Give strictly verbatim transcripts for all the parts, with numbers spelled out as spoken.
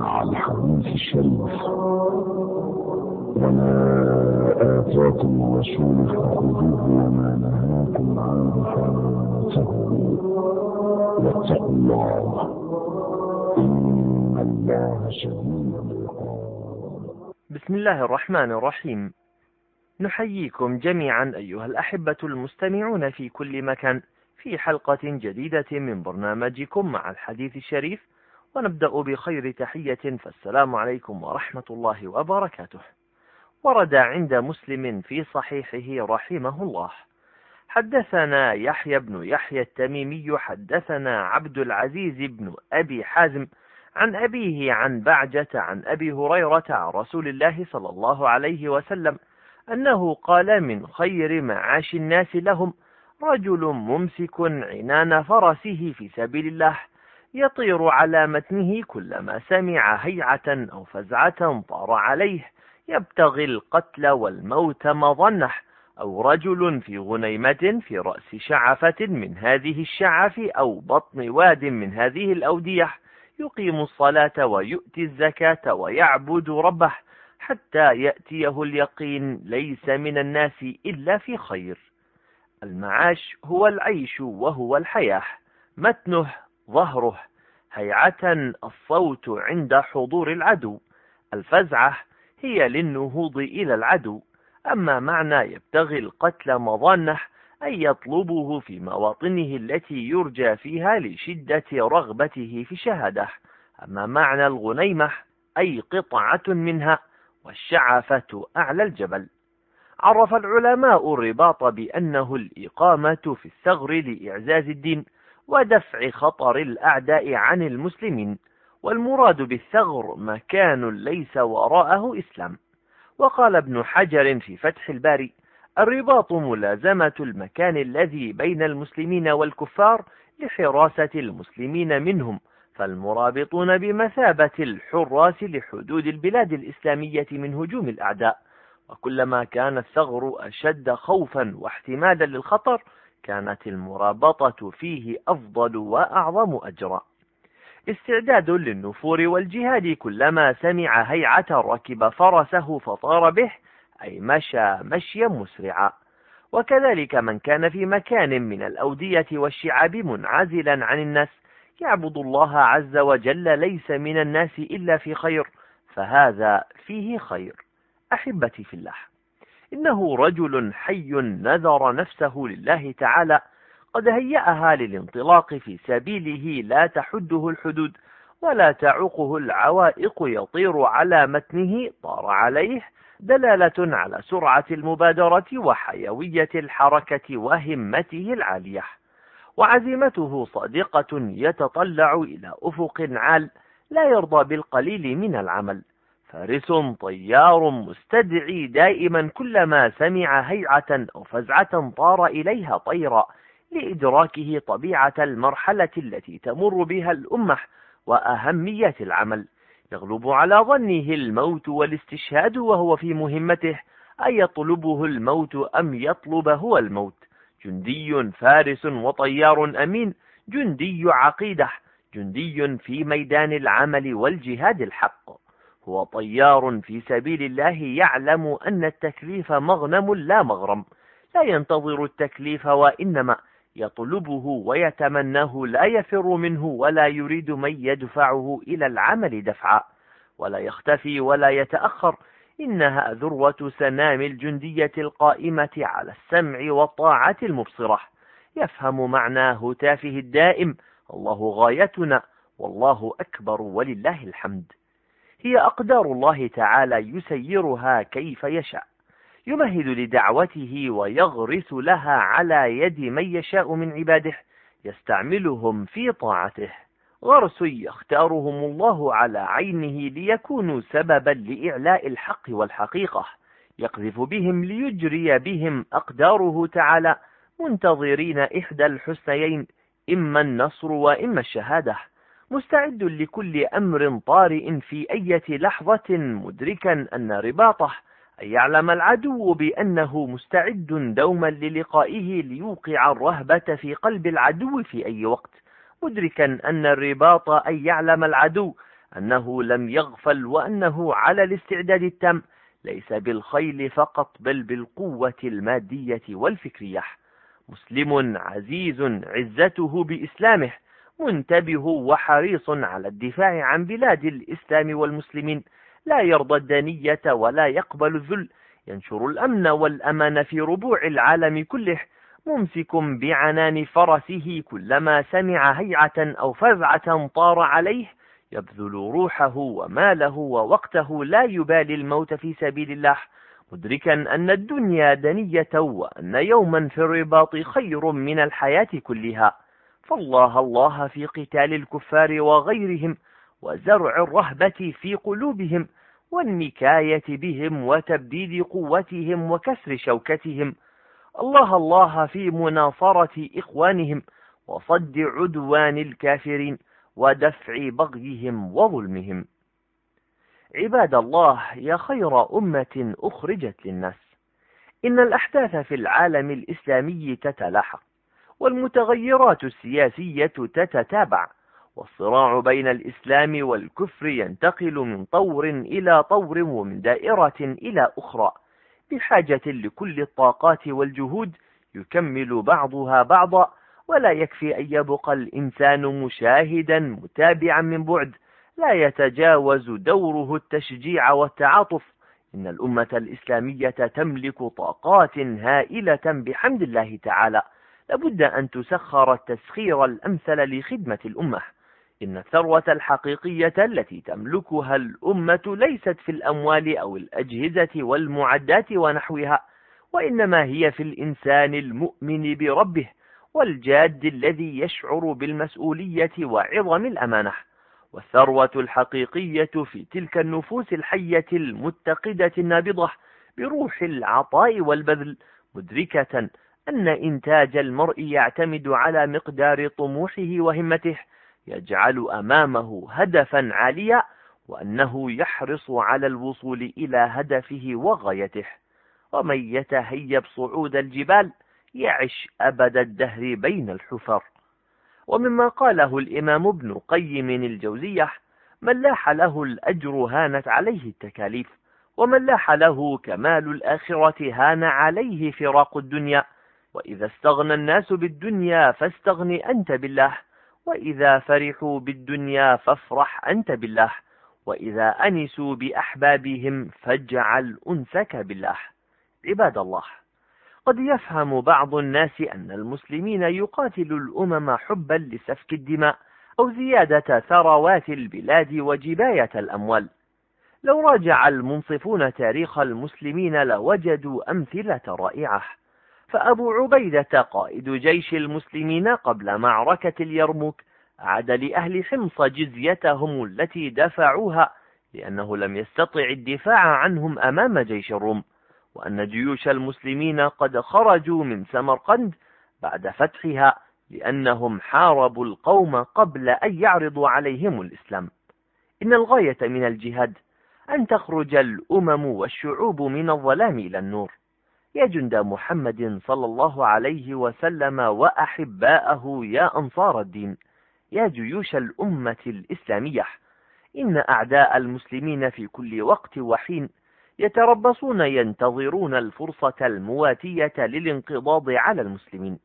مع الحديث الشريف. وما آتاكم الرسول فخذوه وما نهاكم عنه فانتهوا واتقوا الله إن الله شديد العقاب. بسم الله الرحمن الرحيم. نحييكم جميعا أيها الأحبة المستمعون في كل مكان في حلقة جديدة من برنامجكم مع الحديث الشريف، ونبدأ بخير تحية، فالسلام عليكم ورحمة الله وبركاته. ورد عند مسلم في صحيحه رحمه الله: حدثنا يحيى بن يحيى التميمي حدثنا عبد العزيز بن أبي حازم عن أبيه عن بعجة عن أبي هريرة عن رسول الله صلى الله عليه وسلم أنه قال: من خير معاش الناس لهم رجل ممسك عنان فرسه في سبيل الله، يطير على متنه كلما سمع هيعة أو فزعة طار عليه، يبتغي القتل والموت مظنه، أو رجل في غنيمة في رأس شعفة من هذه الشعف أو بطن واد من هذه الأودية، يقيم الصلاة ويؤتي الزكاة ويعبد ربه حتى يأتيه اليقين، ليس من الناس إلا في خير. المعاش هو العيش وهو الحياة، متنه ظهره، هيعة الصوت عند حضور العدو، الفزعة هي للنهوض إلى العدو. أما معنى يبتغي القتل مظنه أي يطلبه في مواطنه التي يرجى فيها لشدة رغبته في شهادة. أما معنى الغنيمة أي قطعة منها، والشعفة أعلى الجبل. عرف العلماء الرباط بأنه الإقامة في الثغر لإعزاز الدين ودفع خطر الأعداء عن المسلمين، والمراد بالثغر مكان ليس وراءه إسلام. وقال ابن حجر في فتح الباري: الرباط ملازمة المكان الذي بين المسلمين والكفار لحراسة المسلمين منهم، فالمرابطون بمثابة الحراس لحدود البلاد الإسلامية من هجوم الأعداء. وكلما كان الثغر أشد خوفا واحتمالا للخطر كانت المرابطة فيه أفضل وأعظم أجرا. استعداد للنفور والجهاد: كلما سمع هيعة ركب فرسه فطار به، أي مشى مشيا مسرعا. وكذلك من كان في مكان من الأودية والشعاب منعزلا عن الناس يعبد الله عز وجل، ليس من الناس إلا في خير، فهذا فيه خير. أحبتي في الله، إنه رجل حي نذر نفسه لله تعالى، قد هيأها للانطلاق في سبيله، لا تحده الحدود ولا تعوقه العوائق، يطير على متنه طار عليه، دلالة على سرعة المبادرة وحيوية الحركة وهمته العالية. وعزيمته صادقة، يتطلع إلى أفق عال، لا يرضى بالقليل من العمل. فارس طيار مستدعي دائما، كلما سمع هيعة أو فزعة طار إليها طيرا، لإدراكه طبيعة المرحلة التي تمر بها الأمة وأهمية العمل. يغلب على ظنه الموت والاستشهاد وهو في مهمته، أن يطلبه الموت أم يطلب هو الموت. جندي فارس وطيار أمين، جندي عقيدة، جندي في ميدان العمل والجهاد الحق. هو طيار في سبيل الله، يعلم أن التكليف مغنم لا مغرم، لا ينتظر التكليف وإنما يطلبه ويتمناه، لا يفر منه ولا يريد من يدفعه إلى العمل دفعا، ولا يختفي ولا يتأخر. إنها ذروة سنام الجندية القائمة على السمع والطاعة المبصرة. يفهم معنى هتافه الدائم: الله غايتنا والله أكبر ولله الحمد. هي أقدار الله تعالى يسيرها كيف يشاء، يمهد لدعوته ويغرس لها على يد من يشاء من عباده، يستعملهم في طاعته. غرس يختارهم الله على عينه ليكونوا سببا لإعلاء الحق والحقيقة، يقذف بهم ليجري بهم أقداره تعالى، منتظرين إحدى الحسنيين، إما النصر وإما الشهادة، مستعد لكل أمر طارئ في أي لحظة، مدركا أن رباطه أن يعلم العدو بأنه مستعد دوما للقائه، ليوقع الرهبة في قلب العدو في أي وقت، مدركا أن الرباط أن يعلم العدو أنه لم يغفل وأنه على الاستعداد التام ليس بالخيل فقط بل بالقوة المادية والفكرية. مسلم عزيز عزته بإسلامه، منتبه وحريص على الدفاع عن بلاد الإسلام والمسلمين، لا يرضى الدنية ولا يقبل الذل، ينشر الأمن والأمان في ربوع العالم كله، ممسك بعنان فرسه كلما سمع هيعة أو فزعة طار عليه، يبذل روحه وماله ووقته لا يبالي الموت في سبيل الله، مدركا أن الدنيا دنية وأن يوما في الرباط خير من الحياة كلها، فالله الله في قتال الكفار وغيرهم، وزرع الرهبة في قلوبهم، والنكاية بهم وتبديد قوتهم وكسر شوكتهم، الله الله في مناصرة إخوانهم وصد عدوان الكافرين ودفع بغيهم وظلمهم. عباد الله، يا خير أمة أخرجت للناس، إن الأحداث في العالم الإسلامي تتلاحق، والمتغيرات السياسية تتتابع، والصراع بين الإسلام والكفر ينتقل من طور إلى طور ومن دائرة إلى أخرى، بحاجة لكل الطاقات والجهود يكمل بعضها بعضا، ولا يكفي أن يبقى الإنسان مشاهدا متابعا من بعد، لا يتجاوز دوره التشجيع والتعاطف. إن الأمة الإسلامية تملك طاقات هائلة بحمد الله تعالى، لابد أن تسخر التسخير الأمثل لخدمة الأمة. إن الثروة الحقيقية التي تملكها الأمة ليست في الأموال أو الأجهزة والمعدات ونحوها، وإنما هي في الإنسان المؤمن بربه والجاد الذي يشعر بالمسؤولية وعظم الأمانة. والثروة الحقيقية في تلك النفوس الحية المتقدة النابضة بروح العطاء والبذل، مدركة أن إنتاج المرء يعتمد على مقدار طموحه وهمته، يجعل أمامه هدفا عاليا، وأنه يحرص على الوصول إلى هدفه وغايته. ومن يتهيب صعود الجبال يعش أبد الدهر بين الحفر. ومما قاله الإمام ابن قيم الجوزية: من لاح له الأجر هانت عليه التكاليف، ومن لاح له كمال الآخرة هان عليه فراق الدنيا. وإذا استغنى الناس بالدنيا فاستغن أنت بالله، وإذا فرحوا بالدنيا فافرح أنت بالله، وإذا أنسوا بأحبابهم فاجعل أنسك بالله. عباد الله، قد يفهم بعض الناس أن المسلمين يقاتلوا الأمم حبا لسفك الدماء أو زيادة ثروات البلاد وجباية الأموال. لو راجع المنصفون تاريخ المسلمين لوجدوا أمثلة رائعة. فأبو عبيدة قائد جيش المسلمين قبل معركة اليرموك أعاد لأهل حمص جزيتهم التي دفعوها، لأنه لم يستطع الدفاع عنهم أمام جيش الروم، وأن جيوش المسلمين قد خرجوا من سمرقند بعد فتحها لأنهم حاربوا القوم قبل أن يعرضوا عليهم الإسلام. إن الغاية من الجهاد أن تخرج الأمم والشعوب من الظلام إلى النور. يا جند محمد صلى الله عليه وسلم وأحباءه، يا أنصار الدين، يا جيوش الأمة الإسلامية، إن أعداء المسلمين في كل وقت وحين يتربصون ينتظرون الفرصة المواتية للانقضاض على المسلمين.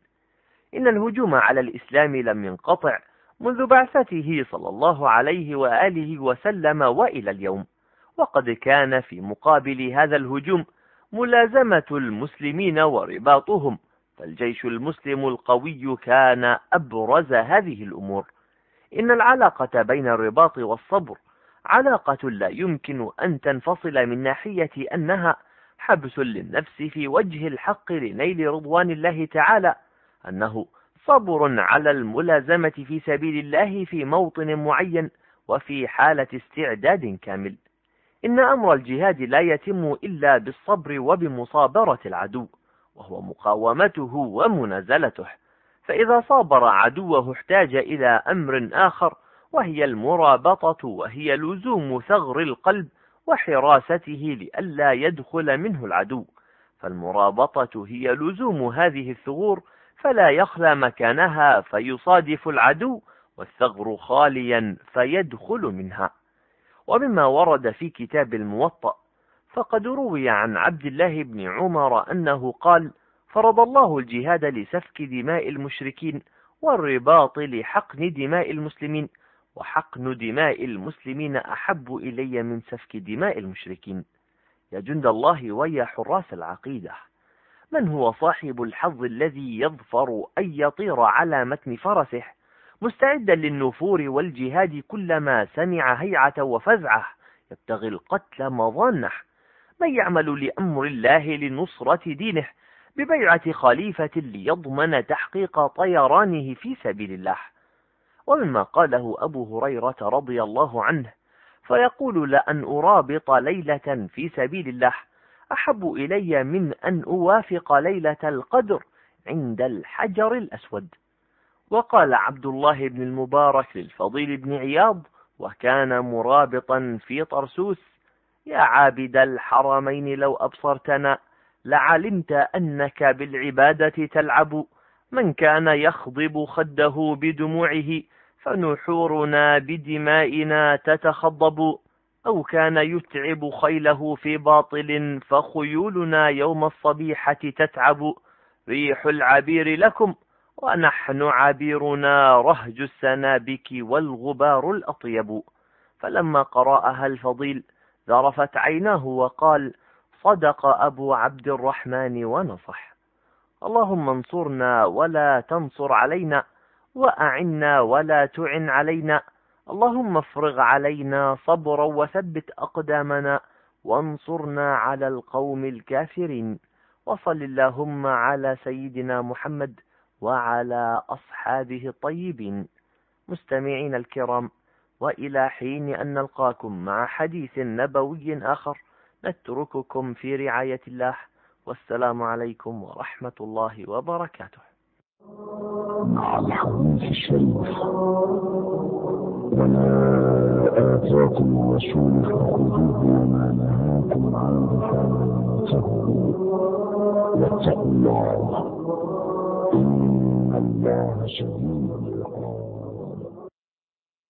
إن الهجوم على الإسلام لم ينقطع منذ بعثته صلى الله عليه وآله وسلم وإلى اليوم، وقد كان في مقابل هذا الهجوم ملازمة المسلمين ورباطهم، فالجيش المسلم القوي كان أبرز هذه الأمور. إن العلاقة بين الرباط والصبر علاقة لا يمكن أن تنفصل من ناحية أنها حبس للنفس في وجه الحق لنيل رضوان الله تعالى، أنه صبر على الملازمة في سبيل الله في موطن معين وفي حالة استعداد كامل. إن أمر الجهاد لا يتم إلا بالصبر وبمصابرة العدو، وهو مقاومته ومنازلته، فإذا صابر عدوه احتاج إلى أمر آخر، وهي المرابطة، وهي لزوم ثغر القلب وحراسته لئلا يدخل منه العدو. فالمرابطة هي لزوم هذه الثغور فلا يخلى مكانها فيصادف العدو، والثغر خاليا فيدخل منها. ومما ورد في كتاب الموطأ، فقد روي عن عبد الله بن عمر أنه قال: فرض الله الجهاد لسفك دماء المشركين والرباط لحقن دماء المسلمين، وحقن دماء المسلمين أحب إلي من سفك دماء المشركين. يا جند الله ويا حراس العقيدة، من هو صاحب الحظ الذي يظفر أن يطير على متن فرسه مستعدا للنفور والجهاد كلما سمع هيعة وفزعة يبتغي القتل مظانه؟ من يعمل لأمر الله لنصرة دينه ببيعة خليفة ليضمن تحقيق طيرانه في سبيل الله. ومما قاله أبو هريرة رضي الله عنه، فيقول: لأن أرابط ليلة في سبيل الله أحب إلي من أن أوافق ليلة القدر عند الحجر الأسود. وقال عبد الله بن المبارك للفضيل بن عياض وكان مرابطا في طرسوس: يا عابد الحرمين لو أبصرتنا لعلمت أنك بالعبادة تلعب، من كان يخضب خده بدموعه فنحورنا بدمائنا تتخضب، أو كان يتعب خيله في باطل فخيولنا يوم الصبيحة تتعب، ريح العبير لكم ونحن عبيرنا رهج السنابك والغبار الأطيب. فلما قرأها الفضيل ذرفت عيناه وقال: صدق أبو عبد الرحمن ونصح. اللهم انصرنا ولا تنصر علينا، وأعنا ولا تعن علينا، اللهم افرغ علينا صبرا وثبت أقدامنا وانصرنا على القوم الكافرين. وصل اللهم على سيدنا محمد وعلى أصحابه الطيبين. مستمعين الكرام، وإلى حين أن نلقاكم مع حديث نبوي آخر نترككم في رعاية الله، والسلام عليكم ورحمة الله وبركاته. مع الحديث الشريف: وما آتاكم الرسول فخذوه وما نهاكم عنه فانتهوا واتقوا الله إن الله شديد العقاب.